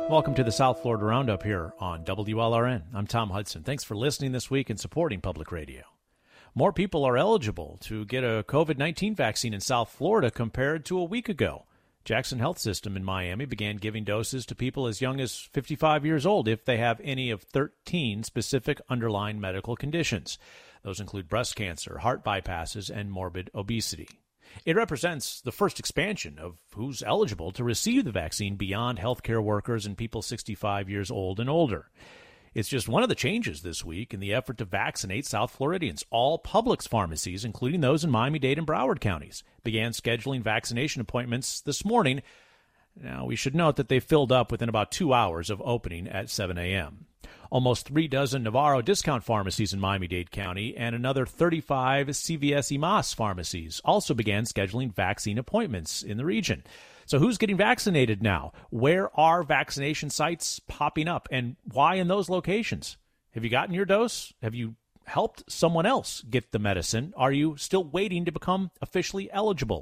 Welcome to the South Florida Roundup here on WLRN. I'm Tom Hudson. Thanks for listening this week and supporting public radio. More people are eligible to get a COVID-19 vaccine in South Florida compared to a week ago. Jackson Health System in Miami began giving doses to people as young as 55 years old if they have any of 13 specific underlying medical conditions. Those include breast cancer, heart bypasses, and morbid obesity. It represents the first expansion of who's eligible to receive the vaccine beyond healthcare workers and people 65 years old and older. It's just one of the changes this week in the effort to vaccinate South Floridians. All Publix pharmacies, including those in Miami-Dade and Broward counties, began scheduling vaccination appointments this morning. Now, we should note that they filled up within about 2 hours of opening at 7 a.m. Almost 3 dozen Navarro discount pharmacies in Miami-Dade County and another 35 CVS EMAS pharmacies also began scheduling vaccine appointments in the region. So who's getting vaccinated now? Where are vaccination sites popping up, and why in those locations? Have you gotten your dose? Have you helped someone else get the medicine? Are you still waiting to become officially eligible?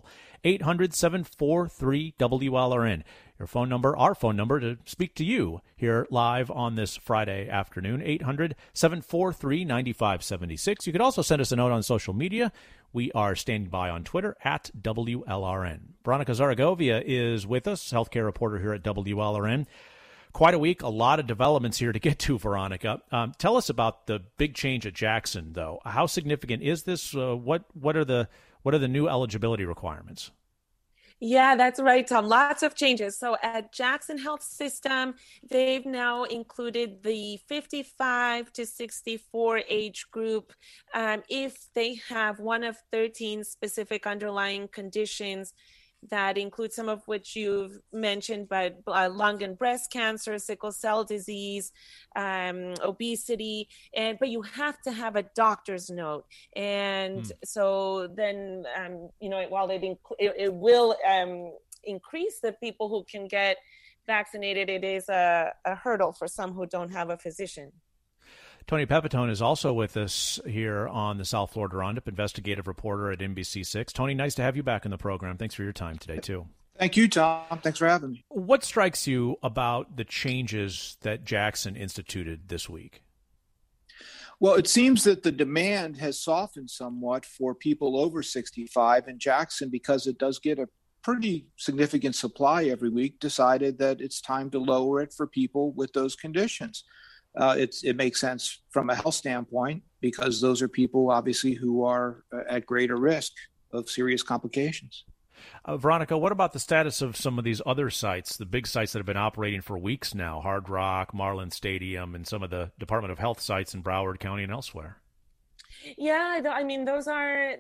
800-743-WLRN. Your phone number, our phone number, to speak to you here live on this Friday afternoon, 800-743-9576. You could also send us a note on social media. We are standing by on Twitter at WLRN. Veronica Zaragovia is with us, healthcare reporter here at WLRN. Quite a week, a lot of developments here to get to, Veronica. Tell us about the big change at Jackson, though. How significant is this? What are the new eligibility requirements? Yeah, that's right, Tom. Lots of changes. So at Jackson Health System, they've now included the 55 to 64 age group if they have one of 13 specific underlying conditions that include some of which you've mentioned, but lung and breast cancer, sickle cell disease, obesity, but you have to have a doctor's note. And so then, while it will increase the people who can get vaccinated, it is a hurdle for some who don't have a physician. Tony Pepitone is also with us here on the South Florida Roundup, investigative reporter at NBC6. Tony, nice to have you back in the program. Thanks for your time today, too. Thank you, Tom. Thanks for having me. What strikes you about the changes that Jackson instituted this week? Well, it seems that the demand has softened somewhat for people over 65, and Jackson, because it does get a pretty significant supply every week, decided that it's time to lower it for people with those conditions. It makes sense from a health standpoint because those are people, obviously, who are at greater risk of serious complications. Veronica, what about the status of some of these other sites, the big sites that have been operating for weeks now, Hard Rock, Marlin Stadium, and some of the Department of Health sites in Broward County and elsewhere? Yeah, I mean, those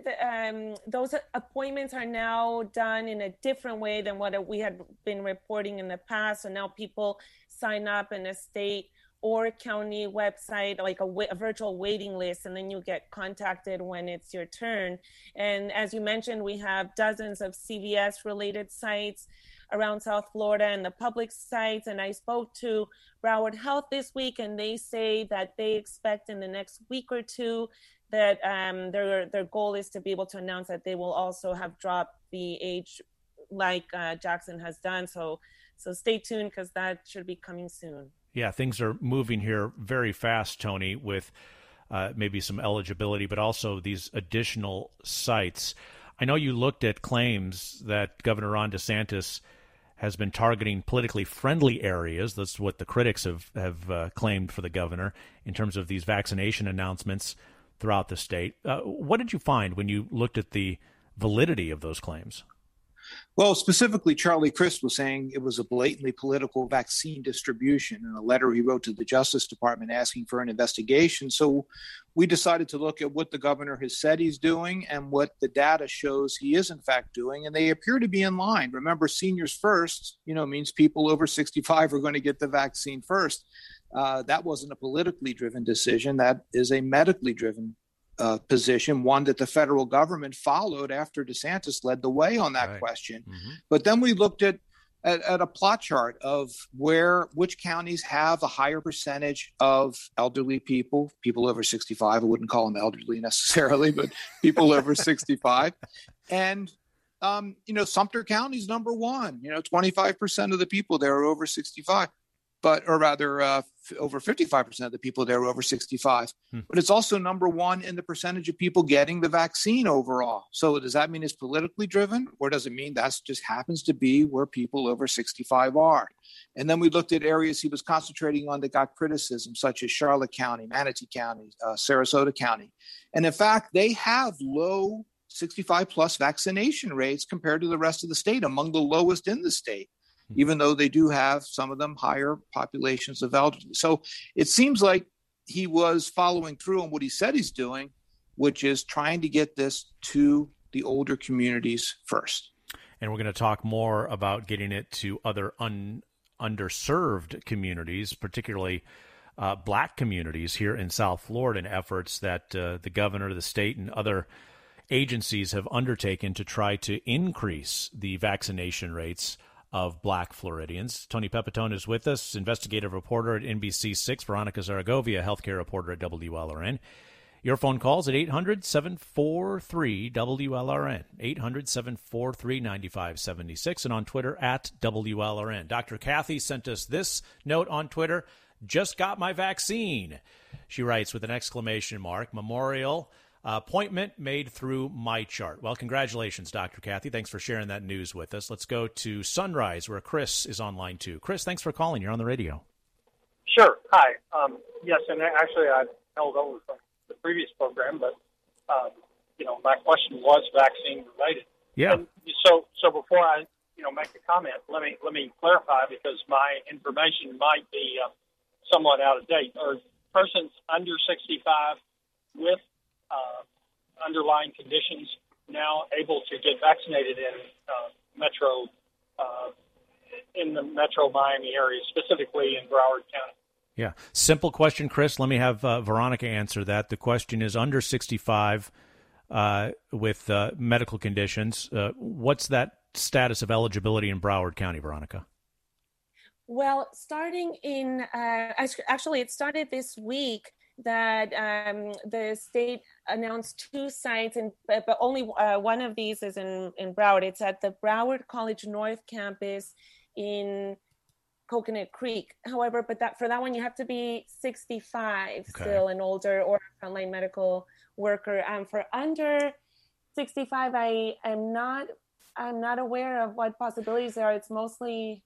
appointments are now done in a different way than what we had been reporting in the past. So now people sign up in a state or county website, like a virtual waiting list, and then you get contacted when it's your turn. And as you mentioned, we have dozens of CVS-related sites around South Florida and the Publix sites. And I spoke to Broward Health this week, and they say that they expect in the next week or two that their goal is to be able to announce that they will also have dropped the age like Jackson has done. So stay tuned because that should be coming soon. Yeah, things are moving here very fast, Tony, with maybe some eligibility, but also these additional sites. I know you looked at claims that Governor Ron DeSantis has been targeting politically friendly areas. That's what the critics have claimed for the governor in terms of these vaccination announcements throughout the state. What did you find when you looked at the validity of those claims? Well, specifically, Charlie Crist was saying it was a blatantly political vaccine distribution in a letter he wrote to the Justice Department asking for an investigation. So we decided to look at what the governor has said he's doing and what the data shows he is, in fact, doing. And they appear to be in line. Remember, seniors first, means people over 65 are going to get the vaccine first. That wasn't a politically driven decision. That is a medically driven position, one that the federal government followed after DeSantis led the way on that question. Mm-hmm. But then we looked at a plot chart of which counties have a higher percentage of elderly people over 65. I wouldn't call them elderly necessarily, but people over 65. And, Sumter County's number one, 25% of the people there are over 65. over 55% of the people there were over 65. But it's also number one in the percentage of people getting the vaccine overall. So does that mean it's politically driven, or does it mean that just happens to be where people over 65 are? And then we looked at areas he was concentrating on that got criticism, such as Charlotte County, Manatee County, Sarasota County. And in fact, they have low 65 plus vaccination rates compared to the rest of the state, among the lowest in the state, even though they do have some of them higher populations of elderly. So it seems like he was following through on what he said he's doing, which is trying to get this to the older communities first. And we're going to talk more about getting it to other underserved communities, particularly Black communities here in South Florida, and efforts that the governor, the state, and other agencies have undertaken to try to increase the vaccination rates of Black Floridians. Tony Pepitone is with us, investigative reporter at NBC6, Veronica Zaragovia, healthcare reporter at WLRN. Your phone calls at 800-743-WLRN, 800-743-9576, and on Twitter at WLRN. Dr. Kathy sent us this note on Twitter: just got my vaccine. She writes with an exclamation mark, memorial appointment made through MyChart. Well, congratulations, Dr. Kathy. Thanks for sharing that news with us. Let's go to Sunrise, where Chris is online too. Chris, thanks for calling. You're on the radio. Sure. Hi. Yes, and actually I held over from the previous program, but my question was vaccine related. Yeah. And so before I make a comment, let me clarify, because my information might be somewhat out of date. Are persons under 65 with underlying conditions now able to get vaccinated in the Metro Miami area, specifically in Broward County? Yeah. Simple question, Chris. Let me have Veronica answer that. The question is under 65 with medical conditions. What's that status of eligibility in Broward County, Veronica? Well, starting in, actually, it started this week that the state announced 2 sites, but only one of these is in Broward. It's at the Broward College North campus in Coconut Creek. However, for that one, you have to be 65 still and older, or a frontline medical worker. For under 65, I'm not aware of what possibilities there are. It's mostly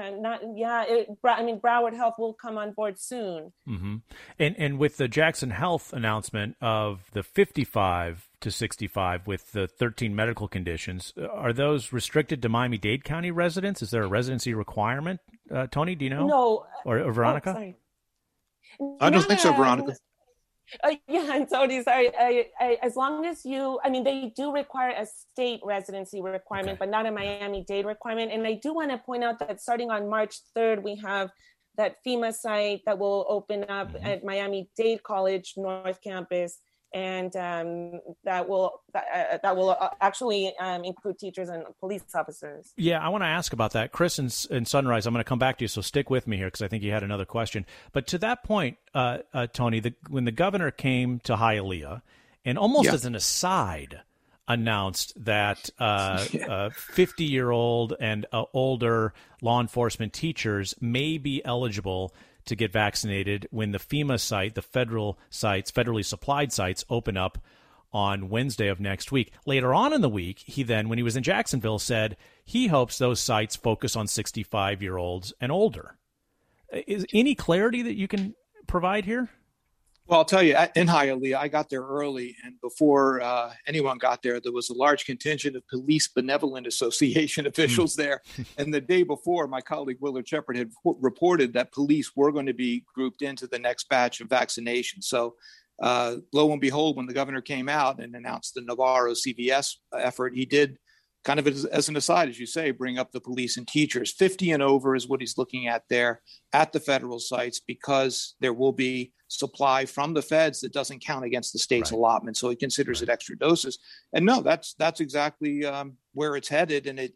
Broward Health will come on board soon. Mm-hmm. And with the Jackson Health announcement of the 55 to 65 with the 13 medical conditions, are those restricted to Miami-Dade County residents? Is there a residency requirement? Tony, do you know? No. Or Veronica? Sorry. I don't think so, Veronica. I'm Tony. Sorry. As long as they do require a state residency requirement, but not a Miami-Dade requirement. And I do want to point out that starting on March 3rd, we have that FEMA site that will open up at Miami-Dade College North Campus, and that will actually include teachers and police officers. Yeah, I want to ask about that. Chris and Sunrise, I'm going to come back to you, so stick with me here because I think you had another question. But to that point, Tony, when the governor came to Hialeah and almost as an aside announced that 50-year-old and older law enforcement teachers may be eligible to get vaccinated when the FEMA site, the federally supplied sites, open up on Wednesday of next week. Later on in the week, he then, when he was in Jacksonville, said he hopes those sites focus on 65-year-olds and older. Is any clarity that you can provide here? Well, I'll tell you, in Hialeah, I got there early, and before anyone got there, there was a large contingent of Police Benevolent Association officials there. And the day before, my colleague Willard Shepard had reported that police were going to be grouped into the next batch of vaccinations. So lo and behold, when the governor came out and announced the Navarro CVS effort, he did, kind of as an aside, as you say, bring up the police and teachers. 50 and over is what he's looking at there at the federal sites, because there will be supply from the feds that doesn't count against the state's allotment. So he considers it extra doses. And no, that's exactly where it's headed. And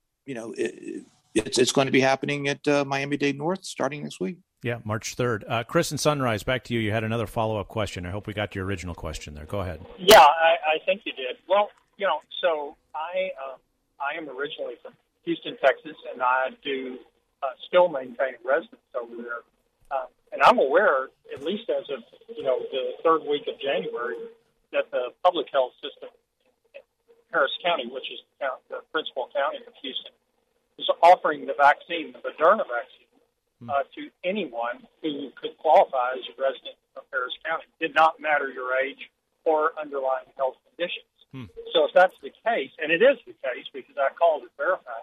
it's going to be happening at Miami-Dade North starting next week. Yeah, March 3rd. Chris and Sunrise, back to you. You had another follow-up question. I hope we got your original question there. Go ahead. Yeah, I think you did. Well, so I am originally from Houston, Texas, and I do still maintaining residence over there. And I'm aware, at least as of the third week of January, that the public health system in Harris County, which is the principal county of Houston, is offering the vaccine, the Moderna vaccine, to anyone who could qualify as a resident of Harris County. Did not matter your age or underlying health conditions. So if that's the case, and it is the case because I called it verified,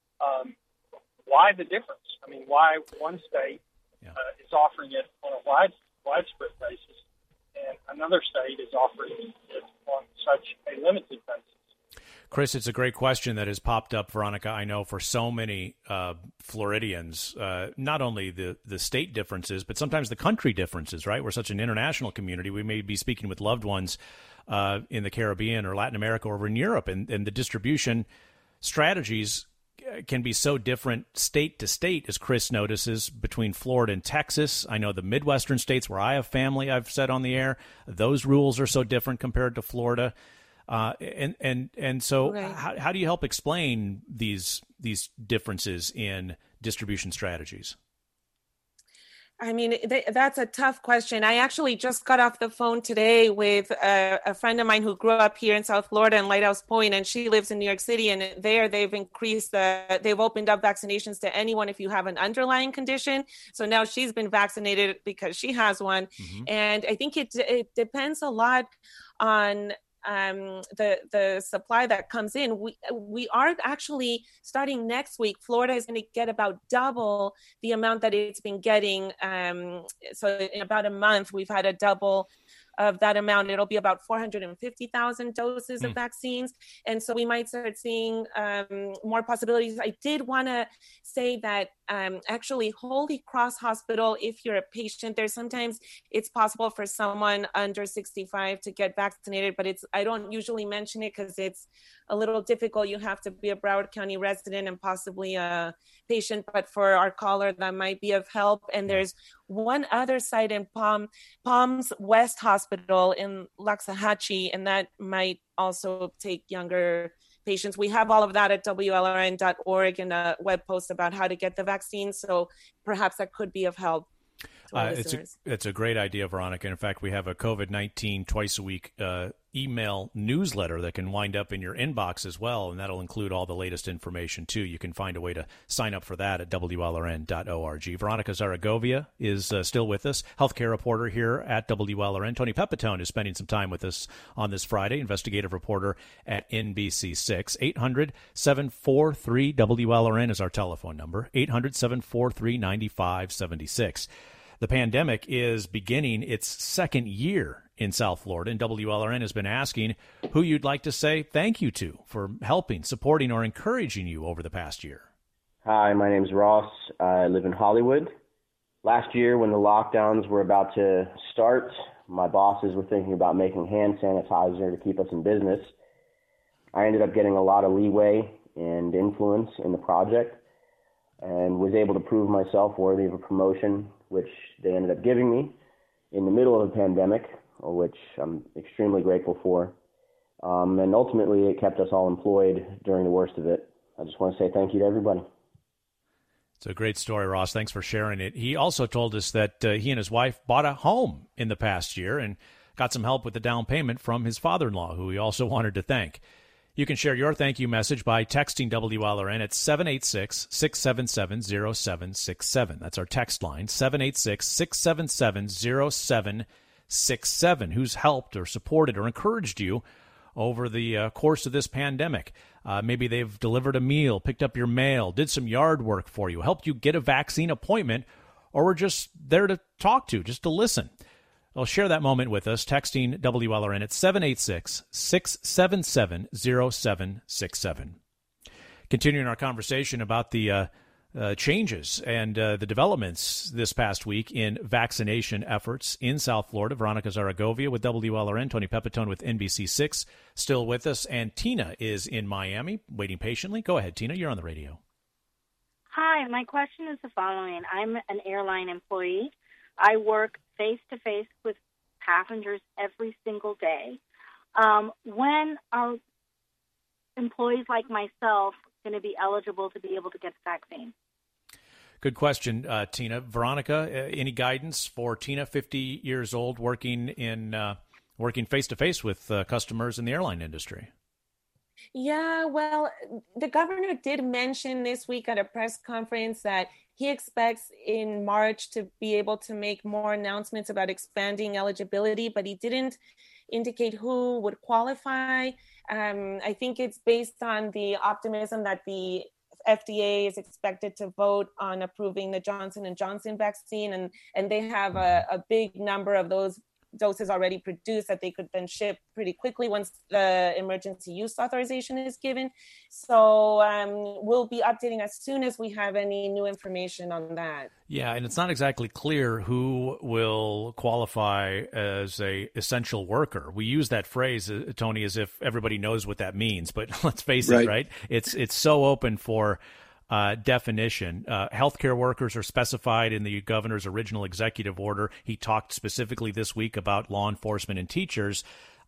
why the difference? I mean, why one state is offering it on a widespread basis and another state is offering it on such a limited basis? Chris, it's a great question that has popped up, Veronica, I know, for so many Floridians, not only the state differences, but sometimes the country differences, right? We're such an international community. We may be speaking with loved ones in the Caribbean or Latin America or over in Europe, and the distribution strategies can be so different state to state, as Chris notices, between Florida and Texas. I know the Midwestern states where I have family, I've said on the air, those rules are so different compared to Florida. And so right. how do you help explain these differences in distribution strategies? I mean, that's a tough question. I actually just got off the phone today with a friend of mine who grew up here in South Florida in Lighthouse Point, and she lives in New York City. And there they've they've opened up vaccinations to anyone if you have an underlying condition. So now she's been vaccinated because she has one. Mm-hmm. And I think it depends a lot on the supply that comes in. We are actually starting next week. Florida is going to get about double the amount that it's been getting. So in about a month, we've had a double of that amount. It'll be about 450,000 doses of vaccines. And so we might start seeing more possibilities. I did want to say that actually Holy Cross Hospital, if you're a patient there, sometimes it's possible for someone under 65 to get vaccinated, but I don't usually mention it because it's a little difficult. You have to be a Broward County resident and possibly a patient, but for our caller, that might be of help. And there's one other site in Palms West Hospital in Loxahatchee, and that might also take younger patients. We have all of that at WLRN.org and a web post about how to get the vaccine. So perhaps that could be of help. It's a great idea, Veronica. In fact, we have a COVID-19 twice a week email newsletter that can wind up in your inbox as well, and that'll include all the latest information too. You can find a way to sign up for that at WLRN.org. Veronica Zaragovia is still with us, healthcare reporter here at WLRN. Tony Pepitone is spending some time with us on this Friday, investigative reporter at NBC6. 800-743-WLRN is our telephone number, 800-743-9576. The pandemic is beginning its second year in South Florida, and WLRN has been asking who you'd like to say thank you to for helping, supporting, or encouraging you over the past year. Hi, my name's Ross. I live in Hollywood. Last year, when the lockdowns were about to start, my bosses were thinking about making hand sanitizer to keep us in business. I ended up getting a lot of leeway and influence in the project and was able to prove myself worthy of a promotion, which they ended up giving me in the middle of a pandemic, which I'm extremely grateful for. And ultimately, it kept us all employed during the worst of it. I just want to say thank you to everybody. It's a great story, Ross. Thanks for sharing it. He also told us that he and his wife bought a home in the past year and got some help with the down payment from his father-in-law, who he also wanted to thank. You can share your thank you message by texting WLRN at 786-677-0767. That's our text line, 786-677-0767. Who's helped or supported or encouraged you over the course of this pandemic? Maybe they've delivered a meal, picked up your mail, did some yard work for you, helped you get a vaccine appointment, or were just there to talk to, just to listen. Well, share that moment with us, texting WLRN at 786-677-0767. Continuing our conversation about the changes and the developments this past week in vaccination efforts in South Florida. Veronica Zaragovia with WLRN, Tony Pepitone with NBC6 still with us, and Tina is in Miami waiting patiently. Go ahead, Tina, you're on the radio. Hi, my question is the following. I'm an airline employee. I work face-to-face with passengers every single day. When are employees like myself going to be eligible to be able to get the vaccine? Good question, Tina. Veronica, any guidance for Tina, 50 years old, working face-to-face with customers in the airline industry? Yeah, well, the governor did mention this week at a press conference that he expects in March to be able to make more announcements about expanding eligibility, but he didn't indicate who would qualify. I think it's based on the optimism that the FDA is expected to vote on approving the Johnson & Johnson vaccine, and they have a big number of those doses already produced that they could then ship pretty quickly once the emergency use authorization is given. So we'll be updating as soon as we have any new information on that. Yeah, and it's not exactly clear who will qualify as a essential worker. We use that phrase, Tony, as if everybody knows what that means, but let's face it, right? It's so open for definition. Healthcare workers are specified in the governor's original executive order. He talked specifically this week about law enforcement and teachers,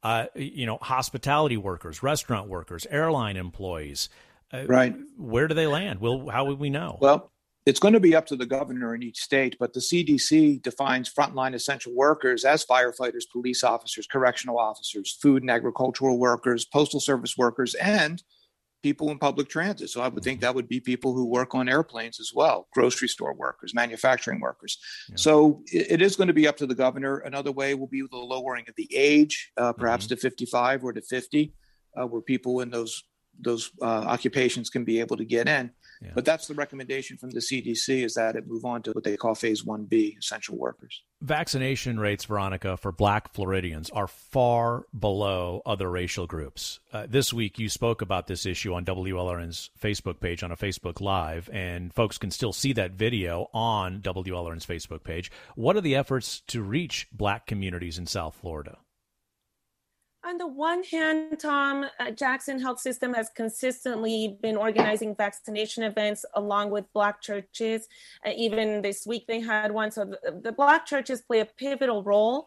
hospitality workers, restaurant workers, airline employees. Right. Where do they land? How would we know? Well, it's going to be up to the governor in each state, but the CDC defines frontline essential workers as firefighters, police officers, correctional officers, food and agricultural workers, postal service workers, and people in public transit. So I would think that would be people who work on airplanes as well, grocery store workers, manufacturing workers. Yeah. So it is going to be up to the governor. Another way will be the lowering of the age, perhaps to 55 or to 50, where people in those occupations can be able to get in. Yeah. But that's the recommendation from the CDC, is that it move on to what they call phase 1B, essential workers. Vaccination rates, Veronica, for Black Floridians are far below other racial groups. This week, you spoke about this issue on WLRN's Facebook page on a Facebook Live, and folks can still see that video on WLRN's Facebook page. What are the efforts to reach Black communities in South Florida? On the one hand, Tom, Jackson Health System has consistently been organizing vaccination events along with Black churches. Even this week they had one. So the Black churches play a pivotal role.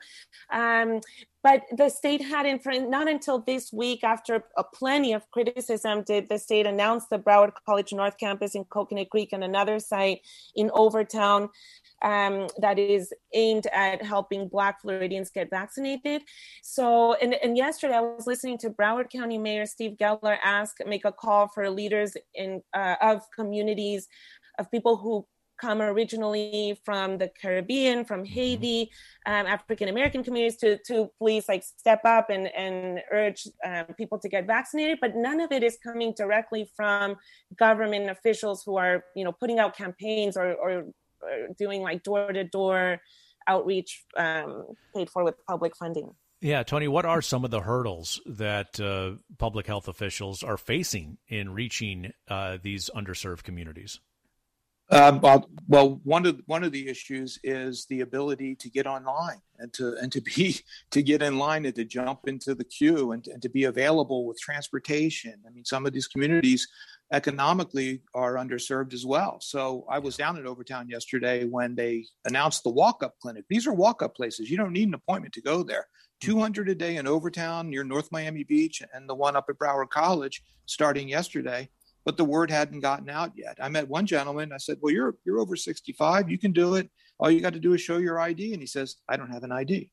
But the state hadn't, not until this week, after plenty of criticism, did the state announce the Broward College North Campus in Coconut Creek and another site in Overtown that is aimed at helping Black Floridians get vaccinated. So, and yesterday I was listening to Broward County Mayor Steve Geller make a call for leaders of communities, of people who come originally from the Caribbean, from Haiti, African-American communities to please step up and urge people to get vaccinated. But none of it is coming directly from government officials who are, putting out campaigns or doing door-to-door outreach paid for with public funding. Yeah, Tony, what are some of the hurdles that public health officials are facing in reaching these underserved communities? Well, one of the issues is the ability to get online and to get in line and to jump into the queue and to be available with transportation. I mean, some of these communities economically are underserved as well. So I was down at Overtown yesterday when they announced the walk-up clinic. These are walk-up places. You don't need an appointment to go there. 200 a day in Overtown near North Miami Beach, and the one up at Broward College starting yesterday. But the word hadn't gotten out yet. I met one gentleman. I said, well, you're over 65. You can do it. All you got to do is show your ID. And he says, I don't have an ID.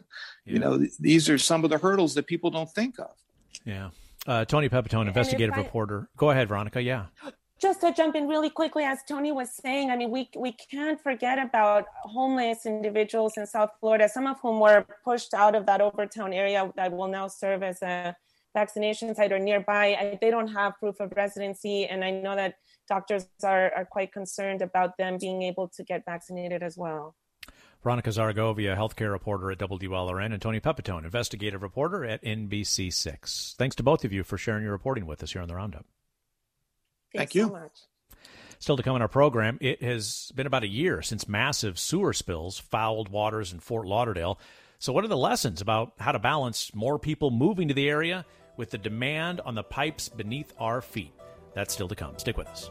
These are some of the hurdles that people don't think of. Yeah. Tony Pepitone, investigative reporter. Go ahead, Veronica. Yeah. Just to jump in really quickly, as Tony was saying, I mean, we can't forget about homeless individuals in South Florida, some of whom were pushed out of that Overtown area that will now serve as a vaccination site or nearby. They don't have proof of residency, and I know that doctors are quite concerned about them being able to get vaccinated as well. Veronica Zaragovia, healthcare reporter at WLRN, and Tony Pepitone, investigative reporter at NBC6. Thanks to both of you for sharing your reporting with us here on the Roundup. Thank you so much. Still to come in our program, it has been about a year since massive sewer spills fouled waters in Fort Lauderdale. So what are the lessons about how to balance more people moving to the area with the demand on the pipes beneath our feet? That's still to come. Stick with us.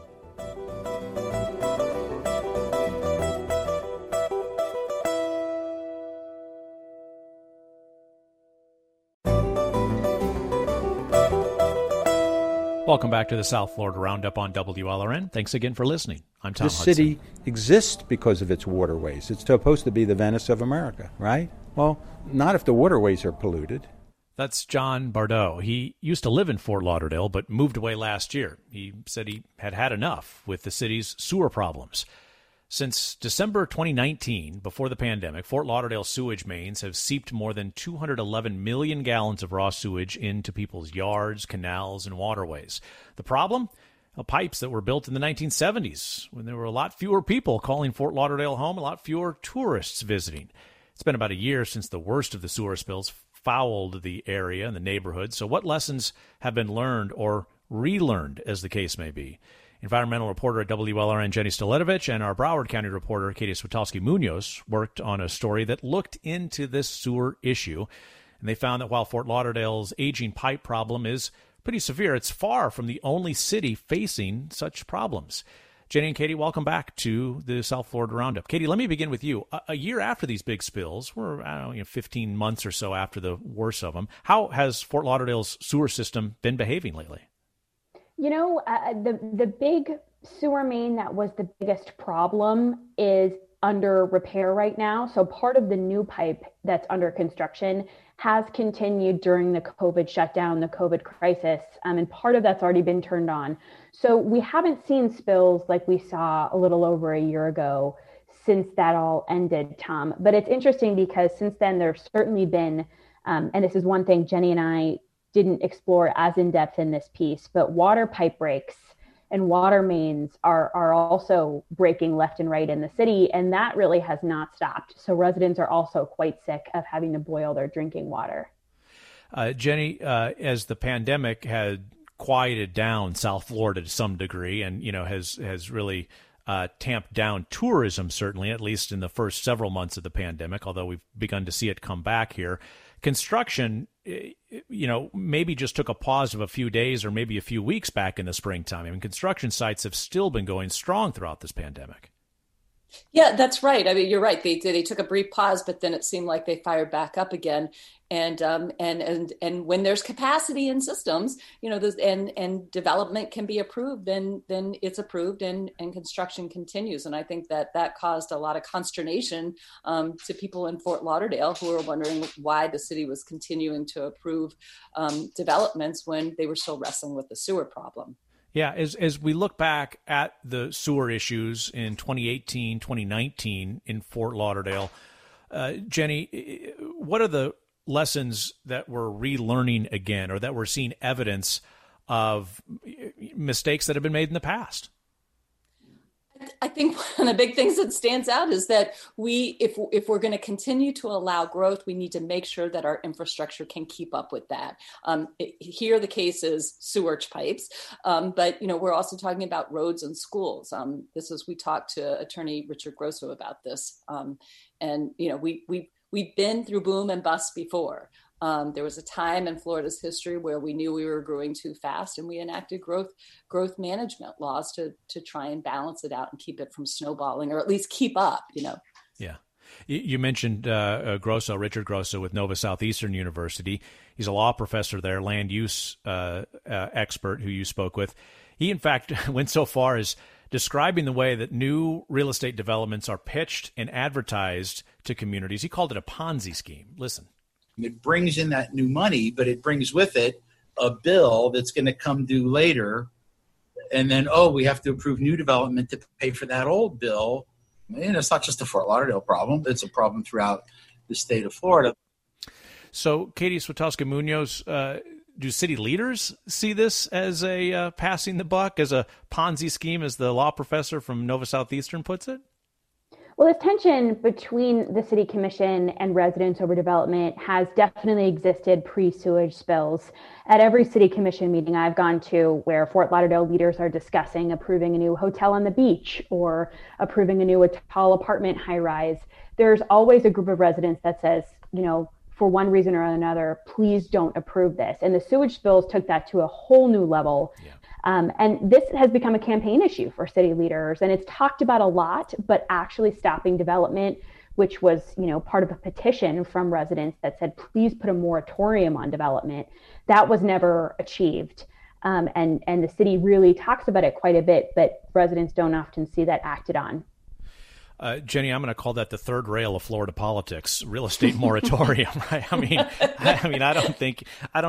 Welcome back to the South Florida Roundup on WLRN. Thanks again for listening. I'm Tom Hudson. This city exists because of its waterways. It's supposed to be the Venice of America, right? Well, not if the waterways are polluted. That's John Bardot. He used to live in Fort Lauderdale, but moved away last year. He said he had had enough with the city's sewer problems. Since December 2019, before the pandemic, Fort Lauderdale sewage mains have seeped more than 211 million gallons of raw sewage into people's yards, canals, and waterways. The problem? Pipes that were built in the 1970s, when there were a lot fewer people calling Fort Lauderdale home, a lot fewer tourists visiting. It's been about a year since the worst of the sewer spills fouled the area and the neighborhood. So what lessons have been learned or relearned, as the case may be? Environmental reporter at WLRN, Jenny Staletovich, and our Broward County reporter, Katie Switowski-Munoz, worked on a story that looked into this sewer issue. And they found that while Fort Lauderdale's aging pipe problem is pretty severe, it's far from the only city facing such problems. Jenny and Katie, welcome back to the South Florida Roundup. Katie, let me begin with you. A year after these big spills, we're 15 months or so after the worst of them, how has Fort Lauderdale's sewer system been behaving lately? You know, the big sewer main that was the biggest problem is under repair right now. So part of the new pipe that's under construction has continued during the COVID shutdown, the COVID crisis, and part of that's already been turned on. So we haven't seen spills like we saw a little over a year ago since that all ended, Tom. But it's interesting because since then there's certainly been, and this is one thing Jenny and I didn't explore as in depth in this piece, but water pipe breaks and water mains are also breaking left and right in the city, and that really has not stopped. So residents are also quite sick of having to boil their drinking water. Jenny, as the pandemic had quieted down South Florida to some degree, and has really tamped down tourism, certainly at least in the first several months of the pandemic, although we've begun to see it come back here. Construction, maybe just took a pause of a few days or maybe a few weeks back in the springtime. I mean, construction sites have still been going strong throughout this pandemic. Yeah, that's right. I mean, you're right. They took a brief pause, but then it seemed like they fired back up again. And when there's capacity in systems, and development can be approved, then it's approved and construction continues. And I think that caused a lot of consternation to people in Fort Lauderdale who were wondering why the city was continuing to approve developments when they were still wrestling with the sewer problem. Yeah, as we look back at the sewer issues in 2018, 2019 in Fort Lauderdale, Jenny, what are the lessons that we're relearning again, or that we're seeing evidence of mistakes that have been made in the past? I think one of the big things that stands out is that if we're going to continue to allow growth, we need to make sure that our infrastructure can keep up with that. Here, the case is sewage pipes, but we're also talking about roads and schools. We talked to Attorney Richard Grosso about this, and we've been through boom and bust before. There was a time in Florida's history where we knew we were growing too fast, and we enacted growth management laws to try and balance it out and keep it from snowballing, or at least keep up, Yeah. You mentioned Richard Grosso with Nova Southeastern University. He's a law professor there, land use expert who you spoke with. He, in fact, went so far as describing the way that new real estate developments are pitched and advertised to communities. He called it a Ponzi scheme. Listen. It brings in that new money, but it brings with it a bill that's going to come due later. And then, we have to approve new development to pay for that old bill. And it's not just a Fort Lauderdale problem. It's a problem throughout the state of Florida. So, Katie Switowski-Munoz, do city leaders see this as a passing the buck, as a Ponzi scheme, as the law professor from Nova Southeastern puts it? Well, this tension between the city commission and residents over development has definitely existed pre-sewage spills. At every city commission meeting I've gone to where Fort Lauderdale leaders are discussing approving a new hotel on the beach or approving a new tall apartment high-rise, there's always a group of residents that says, for one reason or another, please don't approve this. And the sewage spills took that to a whole new level. Yeah. And this has become a campaign issue for city leaders, and it's talked about a lot, but actually stopping development, which was, part of a petition from residents that said, please put a moratorium on development, that was never achieved. And the city really talks about it quite a bit, but residents don't often see that acted on. Jenny, I'm going to call that the third rail of Florida politics: real estate moratorium. Right? I don't think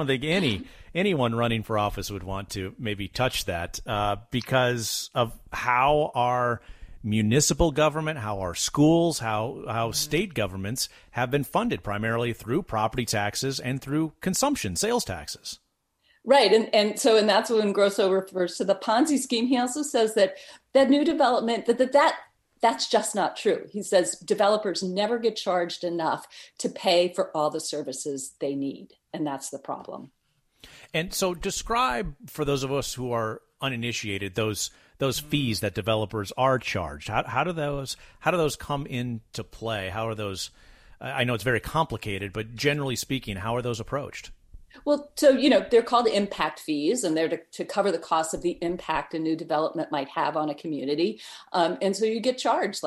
anyone running for office would want to maybe touch that because of how our municipal government, how our schools, how state governments have been funded primarily through property taxes and through consumption, sales taxes. Right. And that's when Grosso refers to the Ponzi scheme. He also says that new development, that's just not true. He says developers never get charged enough to pay for all the services they need. And that's the problem. And so describe for those of us who are uninitiated, those fees that developers are charged. How do those come into play? How are those, I know it's very complicated, but generally speaking, how are those approached? Well, so, they're called impact fees, and they're to cover the cost of the impact a new development might have on a community. And so you get charged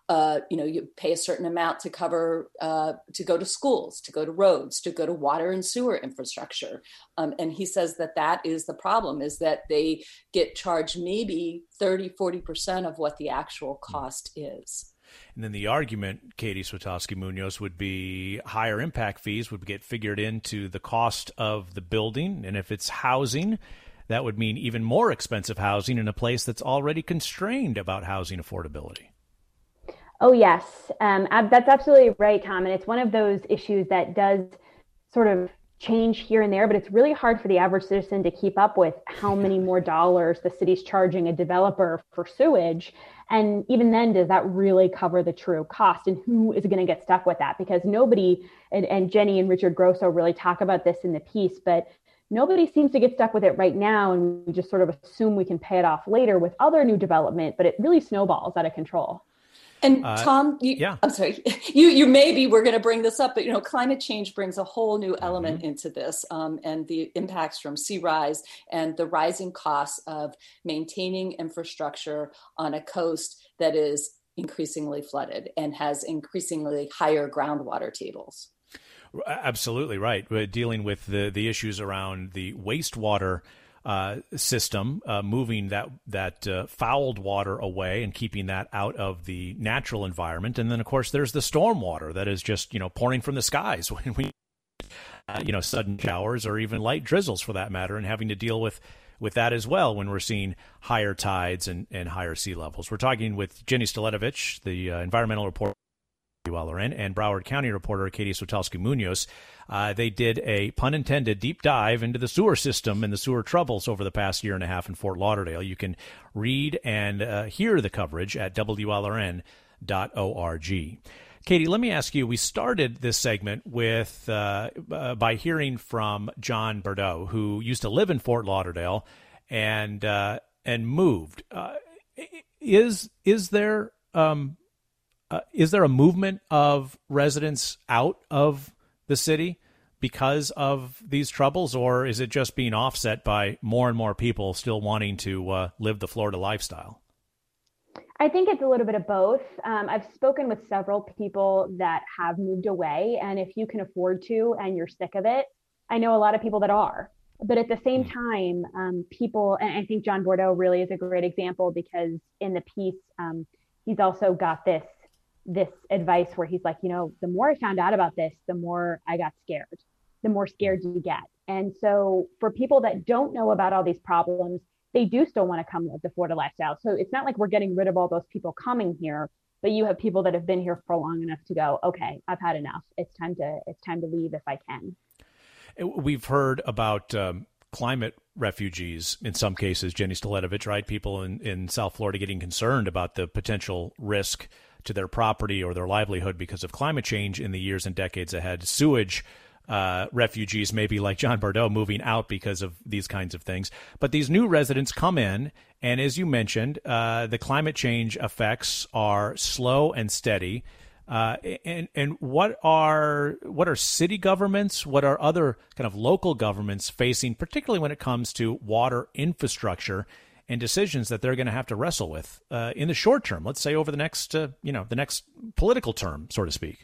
you pay a certain amount to cover, to go to schools, to go to roads, to go to water and sewer infrastructure. And he says that is the problem, is that they get charged maybe 30-40% of what the actual cost is. And then the argument, Katie Swetowski-Munoz, would be higher impact fees would get figured into the cost of the building. And if it's housing, that would mean even more expensive housing in a place that's already constrained about housing affordability. Oh, yes. That's absolutely right, Tom. And it's one of those issues that does sort of change here and there, but it's really hard for the average citizen to keep up with how many more dollars the city's charging a developer for sewage. And even then, does that really cover the true cost? And who is going to get stuck with that? Because nobody, and Jenny and Richard Grosso really talk about this in the piece, but nobody seems to get stuck with it right now. And we just sort of assume we can pay it off later with other new development, but it really snowballs out of control. And Tom, I'm sorry, we're going to bring this up, but climate change brings a whole new element into this, and the impacts from sea rise and the rising costs of maintaining infrastructure on a coast that is increasingly flooded and has increasingly higher groundwater tables. Absolutely right. We're dealing with the issues around the wastewater system, moving that fouled water away and keeping that out of the natural environment. And then, of course, there's the storm water that is just, pouring from the skies when we, sudden showers or even light drizzles for that matter, and having to deal with that as well when we're seeing higher tides and higher sea levels. We're talking with Jenny Staletovich, the environmental reporter WLRN, and Broward County reporter Katie Swetowski-Munoz. They did a, pun intended, deep dive into the sewer system and the sewer troubles over the past year and a half in Fort Lauderdale. You can read and hear the coverage at WLRN.org. Katie, let me ask you, we started this segment with by hearing from John Bordeaux, who used to live in Fort Lauderdale and moved. Is there a movement of residents out of the city because of these troubles, or is it just being offset by more and more people still wanting to live the Florida lifestyle? I think it's a little bit of both. I've spoken with several people that have moved away, and if you can afford to and you're sick of it, I know a lot of people that are. But at the same time, people, and I think John Bordeaux really is a great example, because in the piece, he's also got this advice where he's like, the more I found out about this, the more I got scared, the more scared you get. And so for people that don't know about all these problems, they do still want to come live the Florida lifestyle. So it's not like we're getting rid of all those people coming here, but you have people that have been here for long enough to go, okay, I've had enough. It's time to leave if I can. We've heard about climate refugees in some cases, Jenny Staletovich, right? People in South Florida getting concerned about the potential risk to their property or their livelihood because of climate change in the years and decades ahead. Sewage refugees, maybe like John Bordeaux, moving out because of these kinds of things. But these new residents come in, and as you mentioned, the climate change effects are slow and steady. And what are city governments, what are other kind of local governments facing, particularly when it comes to water infrastructure and decisions that they're going to have to wrestle with in the short term, let's say over the next, the next political term, so to speak?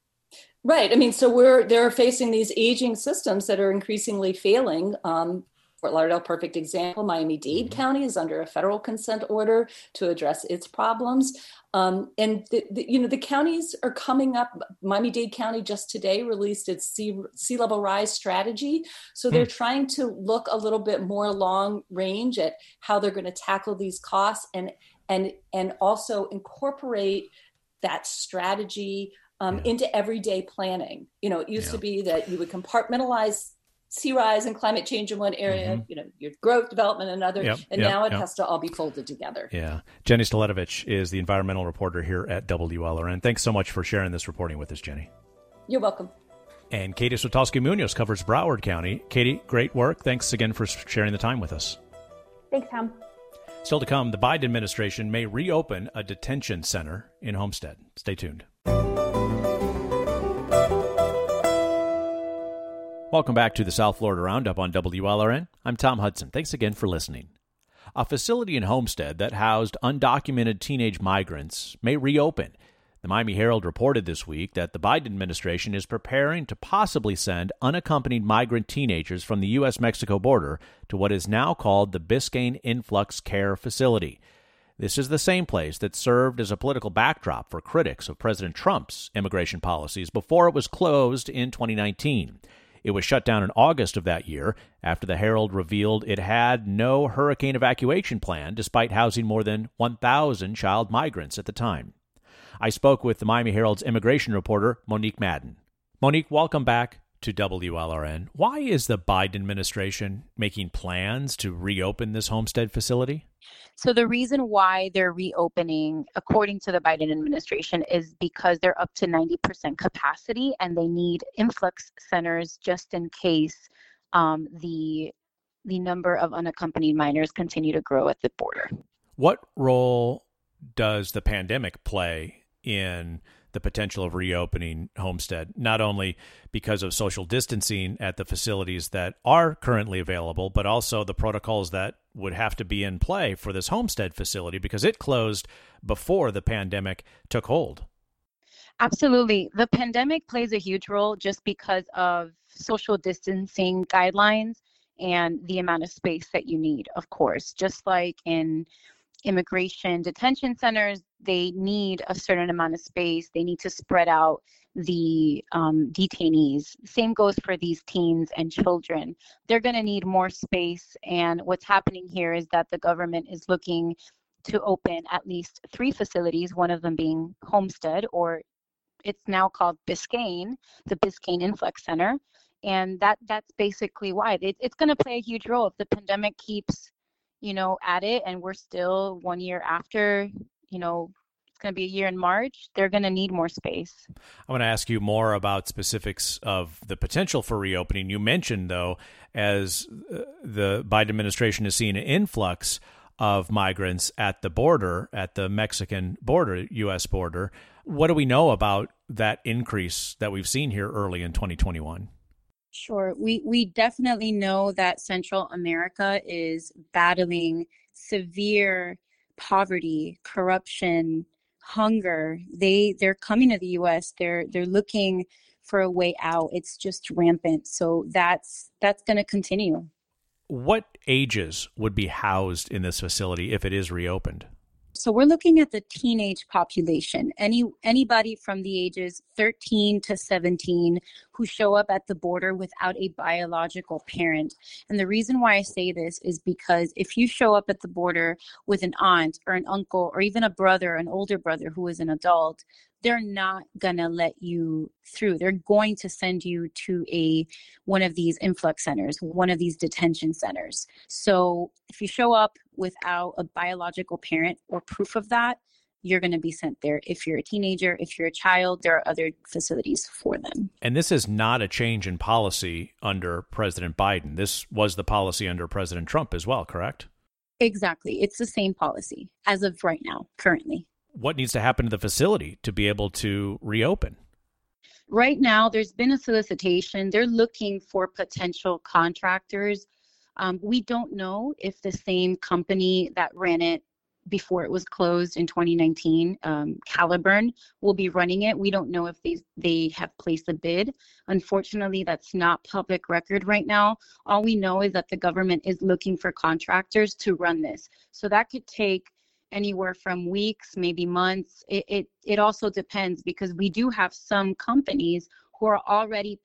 Right. I mean, so they're facing these aging systems that are increasingly failing. Fort Lauderdale, perfect example. Miami-Dade County is under a federal consent order to address its problems. And the counties are coming up. Miami-Dade County just today released its sea level rise strategy. So they're trying to look a little bit more long range at how they're going to tackle these costs and also incorporate that strategy into everyday planning. It used to be that you would compartmentalize sea rise and climate change in one area, your growth, development in another, now it has to all be folded together. Yeah. Jenny Staletovich is the environmental reporter here at WLRN. Thanks so much for sharing this reporting with us, Jenny. You're welcome. And Katie Switowski-Munoz covers Broward County. Katie, great work. Thanks again for sharing the time with us. Thanks, Tom. Still to come, the Biden administration may reopen a detention center in Homestead. Stay tuned. Welcome back to the South Florida Roundup on WLRN. I'm Tom Hudson. Thanks again for listening. A facility in Homestead that housed undocumented teenage migrants may reopen. The Miami Herald reported this week that the Biden administration is preparing to possibly send unaccompanied migrant teenagers from the U.S.-Mexico border to what is now called the Biscayne Influx Care Facility. This is the same place that served as a political backdrop for critics of President Trump's immigration policies before it was closed in 2019. It was shut down in August of that year after the Herald revealed it had no hurricane evacuation plan despite housing more than 1,000 child migrants at the time. I spoke with the Miami Herald's immigration reporter, Monique Madden. Monique, welcome back to WLRN. Why is the Biden administration making plans to reopen this Homestead facility? So the reason why they're reopening, according to the Biden administration, is because they're up to 90% capacity and they need influx centers just in case the number of unaccompanied minors continue to grow at the border. What role does the pandemic play in the potential of reopening Homestead, not only because of social distancing at the facilities that are currently available, but also the protocols that would have to be in play for this Homestead facility because it closed before the pandemic took hold? Absolutely. The pandemic plays a huge role just because of social distancing guidelines and the amount of space that you need, of course. Just like in immigration detention centers, they need a certain amount of space. They need to spread out the detainees. Same goes for these teens and children. They're going to need more space. And what's happening here is that the government is looking to open at least 3 facilities, one of them being Homestead, or it's now called Biscayne, the Biscayne Influx Center. And that's basically why. It's going to play a huge role if the pandemic keeps at it, and we're still 1 year after, it's going to be a year in March, they're going to need more space. I want to ask you more about specifics of the potential for reopening. You mentioned, though, as the Biden administration is seeing an influx of migrants at the border, at the Mexican border, U.S. border. What do we know about that increase that we've seen here early in 2021? Sure. We definitely know that Central America is battling severe poverty, corruption, hunger. They're coming to the U.S. They're looking for a way out. It's just rampant. So that's going to continue. What ages would be housed in this facility if it is reopened? So we're looking at the teenage population, anybody from the ages 13 to 17 who show up at the border without a biological parent. And the reason why I say this is because if you show up at the border with an aunt or an uncle or even a brother, an older brother who is an adult, they're not going to let you through. They're going to send you to one of these influx centers, one of these detention centers. So if you show up without a biological parent or proof of that, you're going to be sent there. If you're a teenager, if you're a child, there are other facilities for them. And this is not a change in policy under President Biden. This was the policy under President Trump as well, correct? Exactly. It's the same policy as of right now, currently. What needs to happen to the facility to be able to reopen? Right now, there's been a solicitation. They're looking for potential contractors. We don't know if the same company that ran it before it was closed in 2019. Caliburn will be running it. We don't know if they have placed a bid. Unfortunately, that's not public record right now. All we know is that the government is looking for contractors to run this. So that could take anywhere from weeks, maybe months. It also depends, because we do have some companies who are already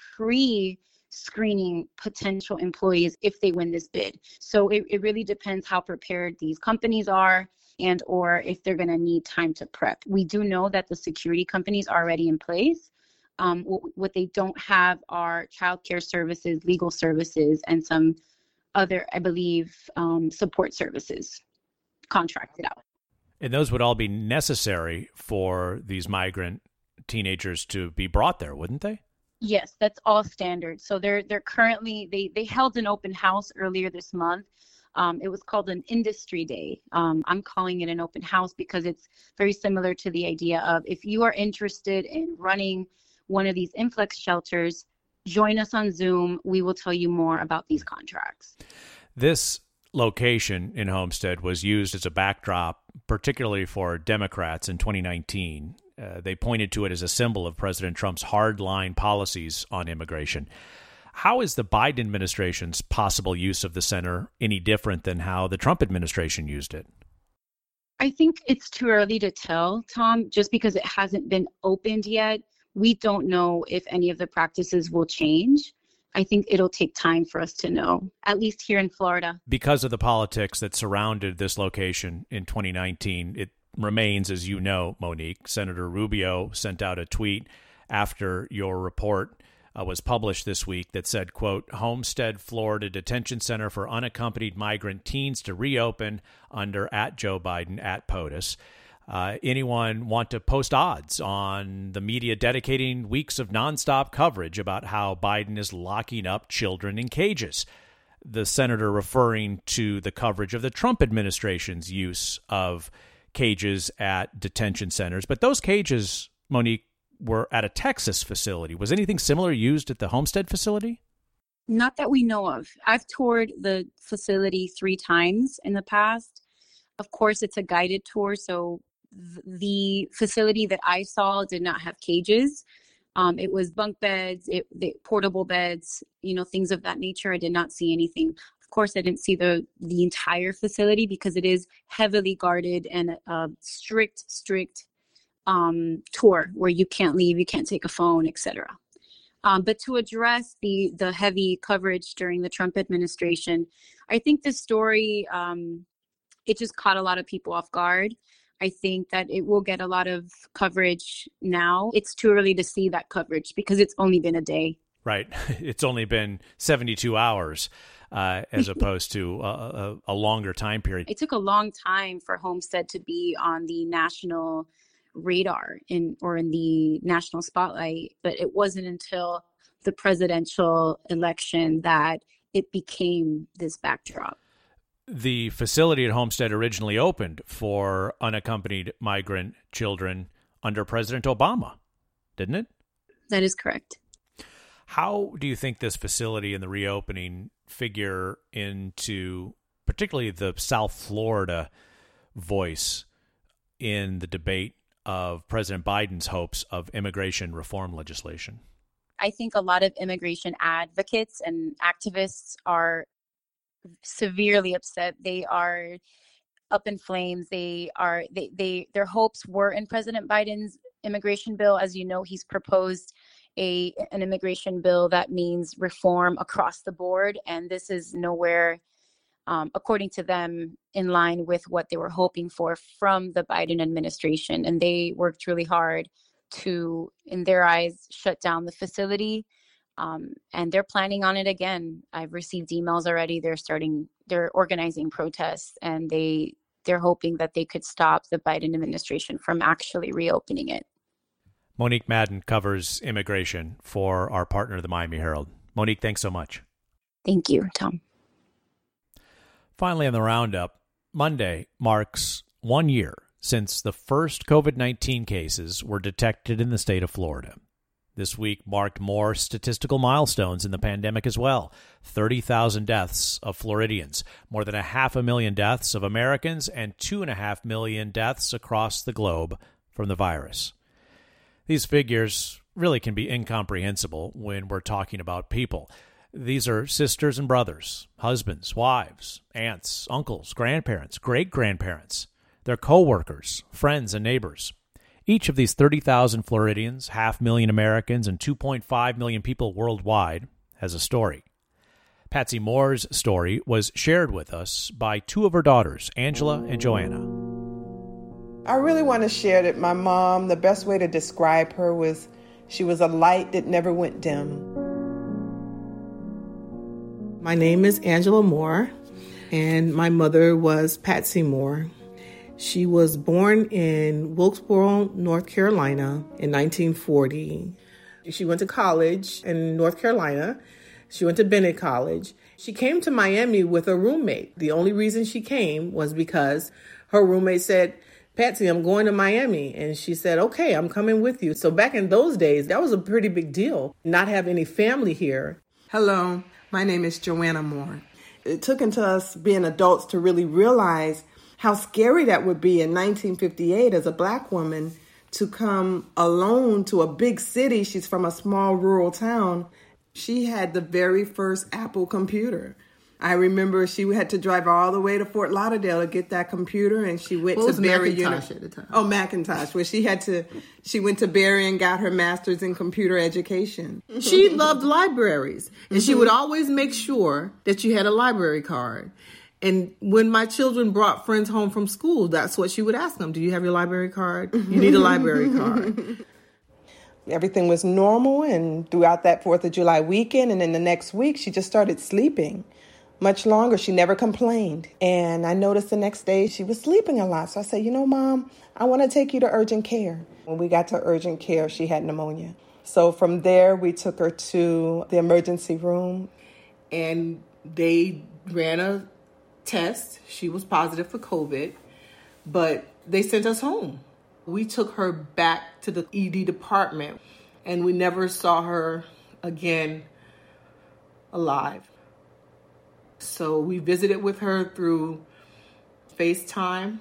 screening potential employees if they win this bid. So it really depends how prepared these companies are, and or if they're going to need time to prep. We do know that the security companies are already in place. What they don't have are childcare services, legal services, and some other, I believe, support services contracted out. And those would all be necessary for these migrant teenagers to be brought there, wouldn't they? Yes, that's all standard. So they're currently, they held an open house earlier this month. It was called an industry day. I'm calling it an open house because it's very similar to the idea of, if you are interested in running one of these influx shelters, join us on Zoom. We will tell you more about these contracts. This location in Homestead was used as a backdrop, particularly for Democrats in 2019. They pointed to it as a symbol of President Trump's hardline policies on immigration. How is the Biden administration's possible use of the center any different than how the Trump administration used it? I think it's too early to tell, Tom, just because it hasn't been opened yet. We don't know if any of the practices will change. I think it'll take time for us to know, at least here in Florida. Because of the politics that surrounded this location in 2019, it remains, as you know, Monique. Senator Rubio sent out a tweet after your report was published this week that said, quote, Homestead, Florida Detention Center for Unaccompanied Migrant Teens to reopen under @Joe Biden @POTUS. Anyone want to post odds on the media dedicating weeks of nonstop coverage about how Biden is locking up children in cages? The senator referring to the coverage of the Trump administration's use of cages at detention centers. But those cages, Monique, were at a Texas facility. Was anything similar used at the Homestead facility? Not that we know of. I've toured the facility 3 times in the past. Of course, it's a guided tour, so the facility that I saw did not have cages. It was bunk beds, portable beds, things of that nature. I did not see anything. Of course, I didn't see the entire facility because it is heavily guarded and a strict tour where you can't leave, you can't take a phone, etc. But to address the heavy coverage during the Trump administration, I think this story, it just caught a lot of people off guard. I think that it will get a lot of coverage now. It's too early to see that coverage because it's only been a day. Right. It's only been 72 hours as opposed to a longer time period. It took a long time for Homestead to be on the national radar in the national spotlight, but it wasn't until the presidential election that it became this backdrop. The facility at Homestead originally opened for unaccompanied migrant children under President Obama, didn't it? That is correct. How do you think this facility and the reopening figure into particularly the South Florida voice in the debate of President Biden's hopes of immigration reform legislation? I think a lot of immigration advocates and activists are severely upset. They are up in flames. Their hopes were in President Biden's immigration bill. As you know, he's proposed an immigration bill that means reform across the board, and this is nowhere, according to them, in line with what they were hoping for from the Biden administration. And they worked really hard to, in their eyes, shut down the facility. And they're planning on it again. I've received emails already. They're organizing protests, and they're hoping that they could stop the Biden administration from actually reopening it. Monique Madden covers immigration for our partner, the Miami Herald. Monique, thanks so much. Thank you, Tom. Finally, on the roundup, Monday marks 1 year since the first COVID-19 cases were detected in the state of Florida. This week marked more statistical milestones in the pandemic as well. 30,000 deaths of Floridians, more than 500,000 deaths of Americans, and 2.5 million deaths across the globe from the virus. These figures really can be incomprehensible when we're talking about people. These are sisters and brothers, husbands, wives, aunts, uncles, grandparents, great-grandparents. They're co-workers, friends, and neighbors. Each of these 30,000 Floridians, 500,000 Americans, and 2.5 million people worldwide has a story. Patsy Moore's story was shared with us by two of her daughters, Angela and Joanna. I really want to share that my mom, the best way to describe her was she was a light that never went dim. My name is Angela Moore, and my mother was Patsy Moore. She was born in Wilkesboro, North Carolina in 1940. She went to college in North Carolina. She went to Bennett College. She came to Miami with a roommate. The only reason she came was because her roommate said, "Patsy, I'm going to Miami." And she said, "Okay, I'm coming with you." So back in those days, that was a pretty big deal, not have any family here. Hello, my name is Joanna Moore. It took until us being adults to really realize how scary that would be in 1958 as a Black woman to come alone to a big city. She's from a small rural town. She had the very first Apple computer. I remember she had to drive all the way to Fort Lauderdale to get that computer, and she went to Berry University at the time. Oh, Macintosh, where she went to Berry and got her master's in computer education. She loved libraries, and she would always make sure that you had a library card. And when my children brought friends home from school, that's what she would ask them. "Do you have your library card? You need a library card." Everything was normal, and throughout that 4th of July weekend, and then the next week, she just started sleeping much longer. She never complained. And I noticed the next day she was sleeping a lot. So I said, Mom, I want to take you to urgent care. When we got to urgent care, she had pneumonia. So from there, we took her to the emergency room, and they ran a test. She was positive for COVID, but they sent us home. We took her back to the ED department, and we never saw her again alive. So we visited with her through FaceTime,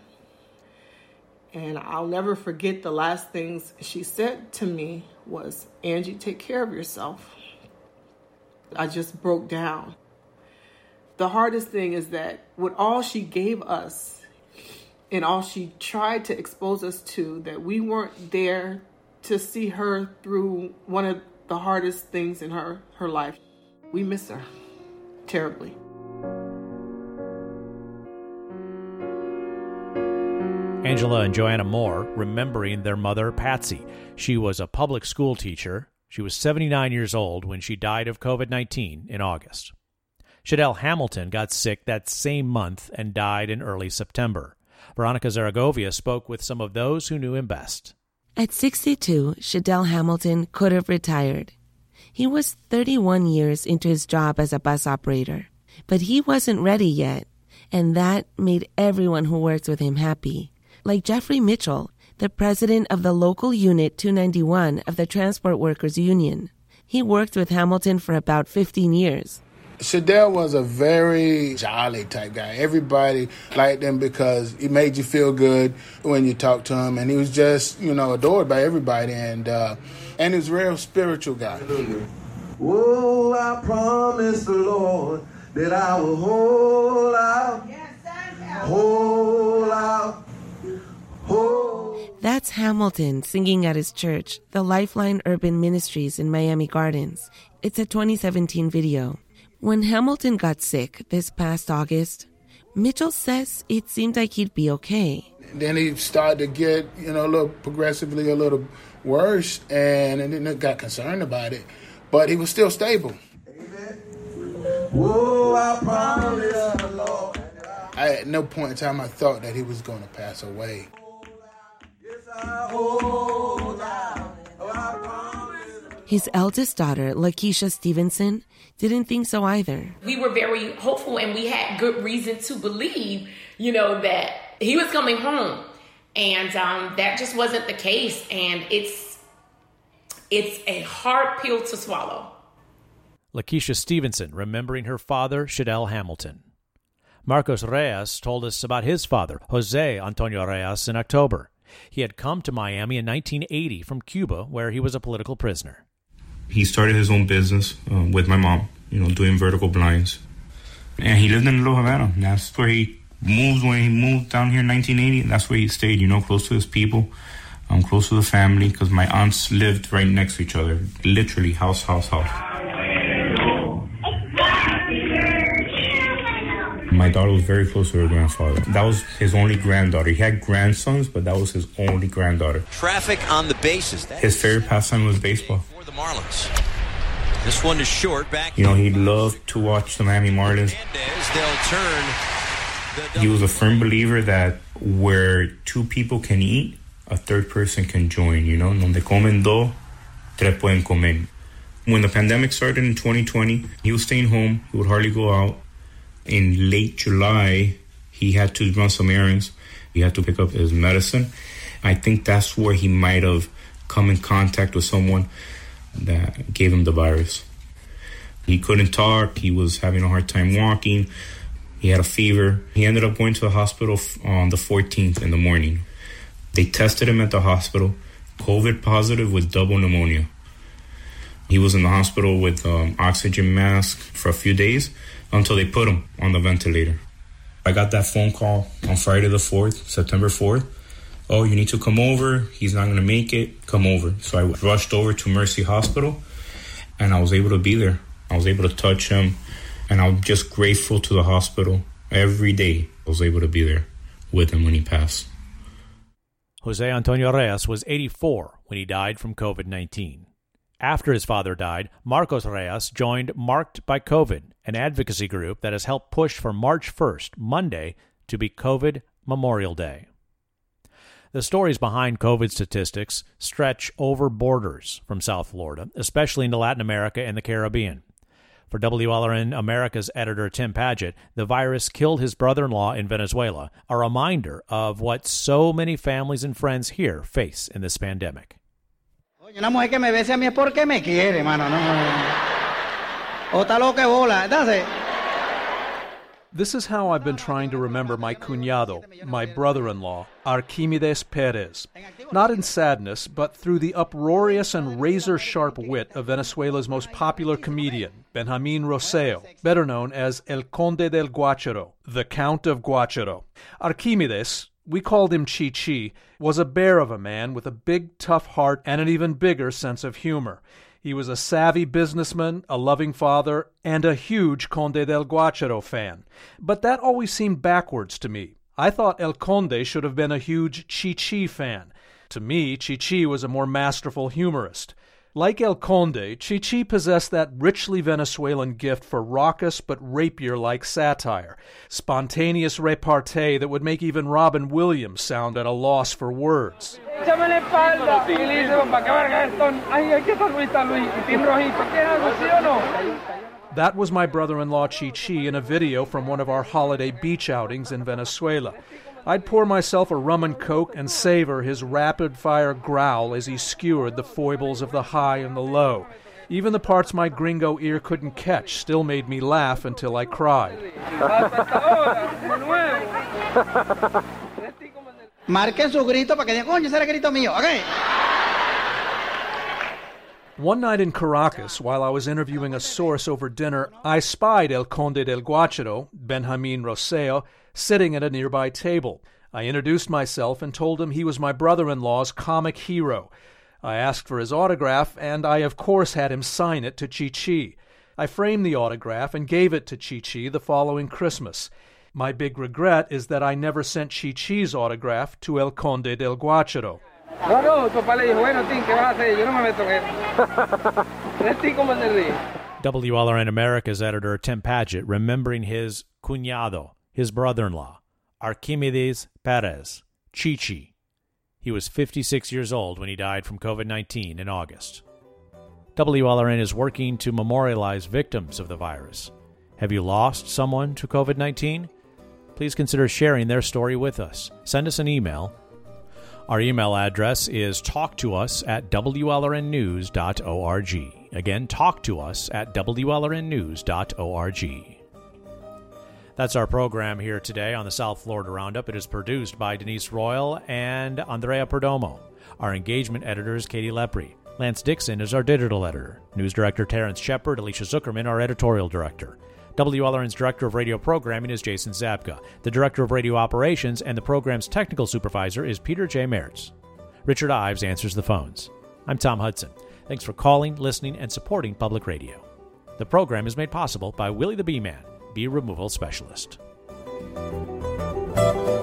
and I'll never forget the last things she said to me was, "Angie, take care of yourself." I just broke down. The hardest thing is that with all she gave us and all she tried to expose us to, that we weren't there to see her through one of the hardest things in her life. We miss her terribly. Angela and Joanna Moore remembering their mother, Patsy. She was a public school teacher. She was 79 years old when she died of COVID-19 in August. Shadell Hamilton got sick that same month and died in early September. Veronica Zaragovia spoke with some of those who knew him best. At 62, Shadell Hamilton could have retired. He was 31 years into his job as a bus operator, but he wasn't ready yet, and that made everyone who worked with him happy. Like Jeffrey Mitchell, the president of the local Unit 291 of the Transport Workers Union. He worked with Hamilton for about 15 years. Shadell was a very jolly type guy. Everybody liked him because he made you feel good when you talked to him, and he was just, adored by everybody, and he was a real spiritual guy. Oh, I promise the Lord that I will hold out, hold out, hold. That's Hamilton singing at his church, the Lifeline Urban Ministries in Miami Gardens. It's a 2017 video. When Hamilton got sick this past August, Mitchell says it seemed like he'd be okay. Then he started to get, progressively a little worse, and then got concerned about it. But he was still stable. Amen. Whoa, I promise the Lord. At no point in time I thought that he was going to pass away. His eldest daughter, Lakeisha Stevenson, didn't think so either. We were very hopeful, and we had good reason to believe, that he was coming home. And that just wasn't the case. And it's It's a hard pill to swallow. Lakeisha Stevenson, remembering her father, Shadell Hamilton. Marcos Reyes told us about his father, Jose Antonio Reyes, in October. He had come to Miami in 1980 from Cuba, where he was a political prisoner. He started his own business with my mom, doing vertical blinds. And he lived in Little Havana. That's where he moved when he moved down here in 1980. And that's where he stayed, close to his people, close to the family, because my aunts lived right next to each other, literally house. My daughter was very close to her grandfather. That was his only granddaughter. He had grandsons, but that was his only granddaughter. Traffic on the bases. His favorite pastime was baseball. For the Marlins. This one is short. Back. He loved to watch the Miami Marlins. They'll turn. He was a firm believer that where two people can eat, a third person can join. Donde comen dos, tres pueden comer. When the pandemic started in 2020, he was staying home. He would hardly go out. In late July, he had to run some errands. He had to pick up his medicine. I think that's where he might have come in contact with someone that gave him the virus. He couldn't talk. He was having a hard time walking. He had a fever. He ended up going to the hospital on the 14th in the morning. They tested him at the hospital, COVID positive with double pneumonia. He was in the hospital with oxygen mask for a few days until they put him on the ventilator. I got that phone call on Friday the 4th, September 4th. Oh, you need to come over. He's not going to make it. Come over. So I rushed over to Mercy Hospital, and I was able to be there. I was able to touch him, and I'm just grateful to the hospital. Every day I was able to be there with him when he passed. Jose Antonio Reyes was 84 when he died from COVID-19. After his father died, Marcos Reyes joined Marked by COVID, an advocacy group that has helped push for March 1st, Monday, to be COVID Memorial Day. The stories behind COVID statistics stretch over borders from South Florida, especially into Latin America and the Caribbean. For WLRN America's editor Tim Padgett, the virus killed his brother-in-law in Venezuela, a reminder of what so many families and friends here face in this pandemic. Una mujer que me bese a mí es porque me quiere, mano. O está loca bola. Entonces. This is how I've been trying to remember my cuñado, my brother-in-law, Arquímedes Pérez. Not in sadness, but through the uproarious and razor-sharp wit of Venezuela's most popular comedian, Benjamín Roseo, better known as El Conde del Guácharo, the Count of Guácharo. Arquímedes, we called him Chi-Chi, was a bear of a man with a big, tough heart and an even bigger sense of humor. He was a savvy businessman, a loving father, and a huge Conde del Guácharo fan. But that always seemed backwards to me. I thought El Conde should have been a huge Chi-Chi fan. To me, Chi-Chi was a more masterful humorist. Like El Conde, Chi-Chi possessed that richly Venezuelan gift for raucous but rapier-like satire, spontaneous repartee that would make even Robin Williams sound at a loss for words. That was my brother-in-law Chi-Chi in a video from one of our holiday beach outings in Venezuela. I'd pour myself a rum and coke and savor his rapid-fire growl as he skewered the foibles of the high and the low. Even the parts my gringo ear couldn't catch still made me laugh until I cried. Marquen su grito para que digan, coño, ese era el grito mío, okay? One night in Caracas, while I was interviewing a source over dinner, I spied El Conde del Guácharo, Benjamín Roseo, sitting at a nearby table. I introduced myself and told him he was my brother-in-law's comic hero. I asked for his autograph, and I of course had him sign it to Chi-Chi. I framed the autograph and gave it to Chi-Chi the following Christmas. My big regret is that I never sent Chi-Chi's autograph to El Conde del Guácharo. No, tu papá le dijo, bueno, Tim, ¿qué vas a hacer? Yo no me meto en eso. WLRN America's editor Tim Padgett remembering his cuñado, his brother-in-law, Arquímedes Pérez, Chi-Chi. He was 56 years old when he died from COVID-19 in August. WLRN is working to memorialize victims of the virus. Have you lost someone to COVID-19? Please consider sharing their story with us. Send us an email. Our email address is talktous@wlrnnews.org. Again, talktous@wlrnnews.org. That's our program here today on the South Florida Roundup. It is produced by Denise Royal and Andrea Perdomo. Our engagement editor is Katie Lepre. Lance Dixon is our digital editor. News director Terrence Shepard, Alicia Zuckerman, our editorial director. WLRN's Director of Radio Programming is Jason Zabka. The Director of Radio Operations and the program's technical supervisor is Peter J. Mertz. Richard Ives answers the phones. I'm Tom Hudson. Thanks for calling, listening, and supporting public radio. The program is made possible by Willie the Bee Man, bee removal specialist.